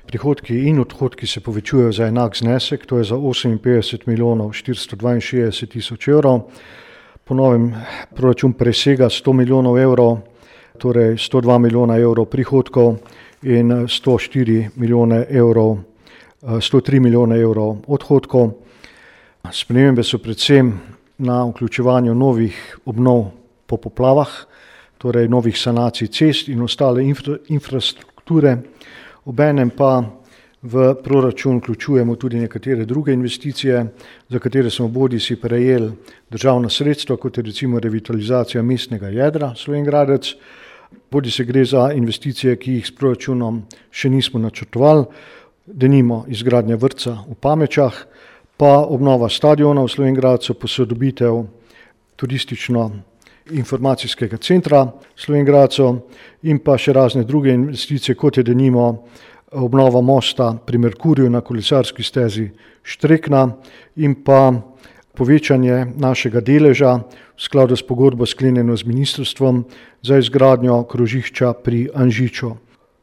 prihodki in odhodki se povečujejo za enak znesek, to je za 58 milijonov 462 tisoč evrov. Po novem proračun presega 100 milijonov evrov, torej 102 milijona evrov prihodkov in 103 milijone evrov odhodkov. Spremembe so predvsem na vključevanju novih obnov po poplavah, torej novih sanacij cest in ostale infrastrukture. Obenem pa v proračun vključujemo tudi nekatere druge investicije, za katere smo bodisi prejeli državna sredstva, kot je recimo revitalizacija mestnega jedra Slovenj Gradec, bodisi gre za investicije, ki jih s proračunom še nismo načrtovali, denimo izgradnja vrtca v Pamečah, pa obnova stadiona v Slovenj Gradcu, posodobitev turistično-informacijskega centra v Slovenj Gradcu in pa še razne druge investicije, kot je denimo obnova mosta pri Merkurju na kolesarski stezi Štrekna in pa povečanje našega deleža v skladu s pogodbo sklenjeno z ministrstvom za izgradnjo krožišča pri Anžiču.